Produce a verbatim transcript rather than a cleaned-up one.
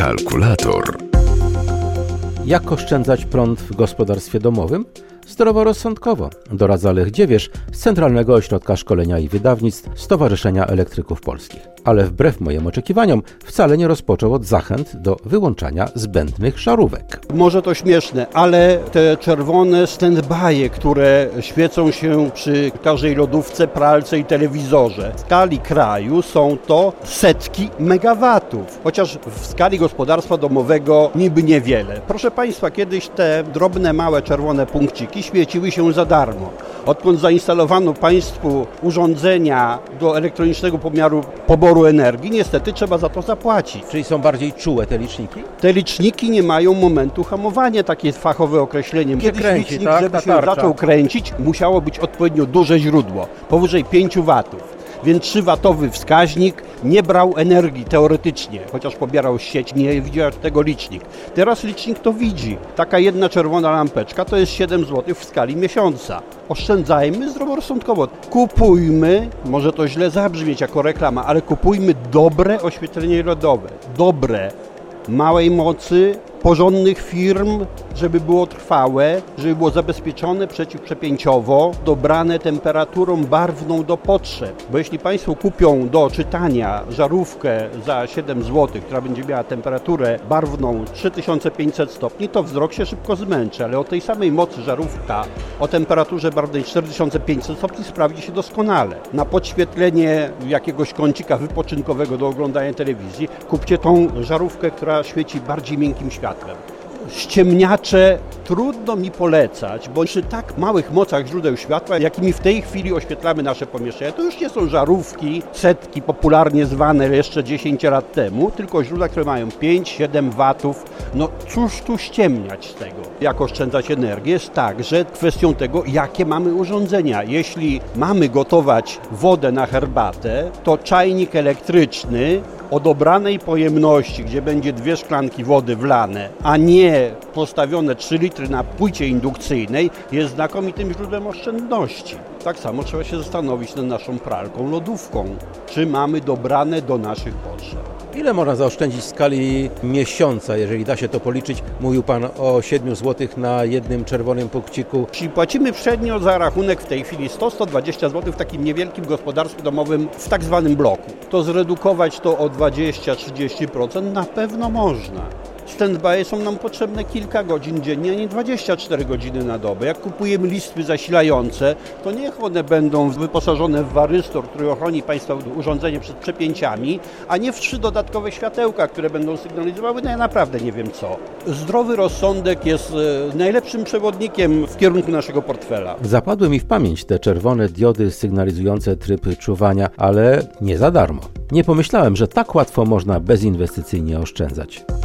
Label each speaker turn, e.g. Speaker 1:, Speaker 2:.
Speaker 1: Kalkulator.
Speaker 2: Jak oszczędzać prąd w gospodarstwie domowym? Zdroworozsądkowo, doradza Lech Dziewierz z Centralnego Ośrodka Szkolenia i Wydawnictw Stowarzyszenia Elektryków Polskich. Ale wbrew moim oczekiwaniom wcale nie rozpoczął od zachęt do wyłączania zbędnych żarówek.
Speaker 3: Może to śmieszne, ale te czerwone stand-by'e, które świecą się przy każdej lodówce, pralce i telewizorze, w skali kraju są to setki megawatów, chociaż w skali gospodarstwa domowego niby niewiele. Proszę Państwa, kiedyś te drobne, małe, czerwone punkciki świeciły się za darmo. Odkąd zainstalowano Państwu urządzenia do elektronicznego pomiaru poboru energii, niestety trzeba za to zapłacić.
Speaker 2: Czyli są bardziej czułe te liczniki?
Speaker 3: Te liczniki nie mają momentu hamowania, takie jest fachowe określenie. Kiedyś
Speaker 2: kręci,
Speaker 3: licznik,
Speaker 2: tak?
Speaker 3: żeby
Speaker 2: Ta
Speaker 3: się
Speaker 2: tarcza.
Speaker 3: zaczął kręcić, musiało być odpowiednio duże źródło, powyżej pięć watów. Więc trzywatowy wskaźnik nie brał energii teoretycznie, chociaż pobierał sieć, nie widział tego licznik. Teraz licznik to widzi. Taka jedna czerwona lampeczka to jest siedem złotych w skali miesiąca. Oszczędzajmy zdroworozsądkowo. Kupujmy, może to źle zabrzmieć jako reklama, ale kupujmy dobre oświetlenie LEDowe. Dobre, małej mocy, porządnych firm, żeby było trwałe, żeby było zabezpieczone przeciwprzepięciowo, dobrane temperaturą barwną do potrzeb. Bo jeśli Państwo kupią do czytania żarówkę za siedem złotych, która będzie miała temperaturę barwną trzy tysiące pięćset stopni, to wzrok się szybko zmęczy, ale o tej samej mocy żarówka o temperaturze barwnej cztery tysiące pięćset stopni sprawdzi się doskonale. Na podświetlenie jakiegoś kącika wypoczynkowego do oglądania telewizji kupcie tą żarówkę, która świeci bardziej miękkim światłem. Ściemniacze trudno mi polecać, bo przy tak małych mocach źródeł światła, jakimi w tej chwili oświetlamy nasze pomieszczenia, to już nie są żarówki, setki popularnie zwane jeszcze dziesięć lat temu, tylko źródła, które mają pięć siedem watów. No cóż tu ściemniać z tego? Jak oszczędzać energię jest także kwestią tego, jakie mamy urządzenia. Jeśli mamy gotować wodę na herbatę, to czajnik elektryczny o dobranej pojemności, gdzie będzie dwie szklanki wody wlane, a nie postawione trzy litry na płycie indukcyjnej, jest znakomitym źródłem oszczędności. Tak samo trzeba się zastanowić nad naszą pralką, lodówką, czy mamy dobrane do naszych potrzeb.
Speaker 2: Ile można zaoszczędzić w skali miesiąca, jeżeli da się to policzyć? Mówił Pan o siedmiu złotych na jednym czerwonym punkciku.
Speaker 3: Jeśli płacimy średnio za rachunek w tej chwili sto do stu dwudziestu złotych w takim niewielkim gospodarstwie domowym w tak zwanym bloku, to zredukować to o dwadzieścia do trzydziestu procent na pewno można. Stand-by są nam potrzebne kilka godzin dziennie, a nie dwadzieścia cztery godziny na dobę. Jak kupujemy listwy zasilające, to niech one będą wyposażone w warystor, który ochroni Państwa urządzenie przed przepięciami, a nie w trzy dodatkowe światełka, które będą sygnalizowały, no ja naprawdę nie wiem co. Zdrowy rozsądek jest najlepszym przewodnikiem w kierunku naszego portfela.
Speaker 2: Zapadły mi w pamięć te czerwone diody sygnalizujące tryb czuwania, ale nie za darmo. Nie pomyślałem, że tak łatwo można bezinwestycyjnie oszczędzać.